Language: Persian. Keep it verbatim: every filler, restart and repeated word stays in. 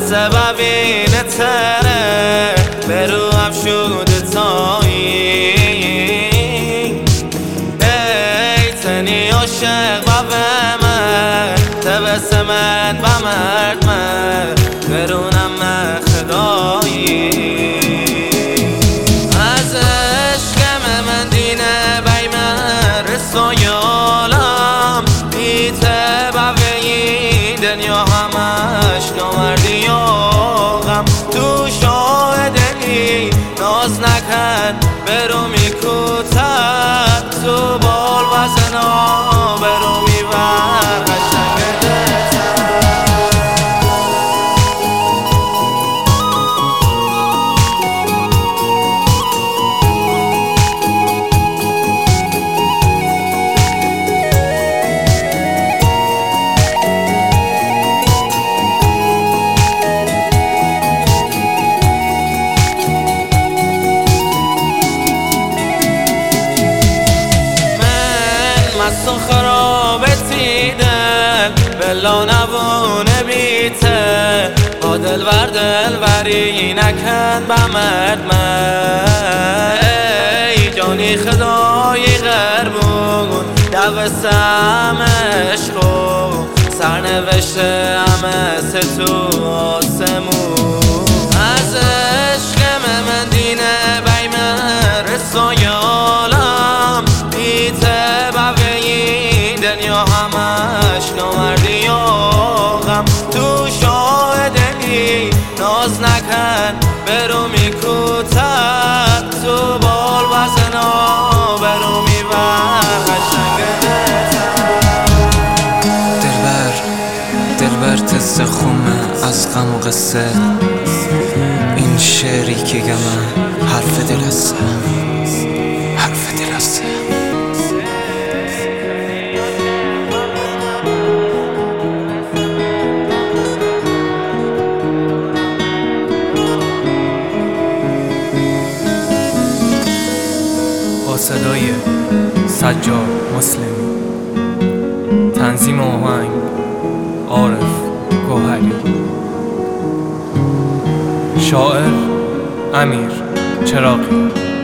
سببین تره برو افشود تایی ای تنی عاشق و بمه تبسمت و مرد من برونم خدایی از عشقم من دینه بی من رسایالم بیته بوی دنیا همش نامردی و غم تو شاهدی ناز نکن برو میکوتن تو بال وزنا برو میبر قشنگ دلتن مستون خرابتی دل بلا نبونه بیته با دل بر دل بری نکن بمرد من ای جانی خدای غربون دوستم عشقو سرنوشته همه ستو آسمون از عشقم من دینه بی من رسایالم بیته دنیا همش نامردی و غم تو شاهدی ناز نکن برو میکوتن تو بال وزنا برو میبر قشنگ دلتن دلبر دلبر تست خومه از غم و قصه این شعری که گمه حرف دل هسته حرف دل هسته صدای سجاد مسلمی، تنظیم آهنگ عارف گوهری، شاعر امیر چراغی.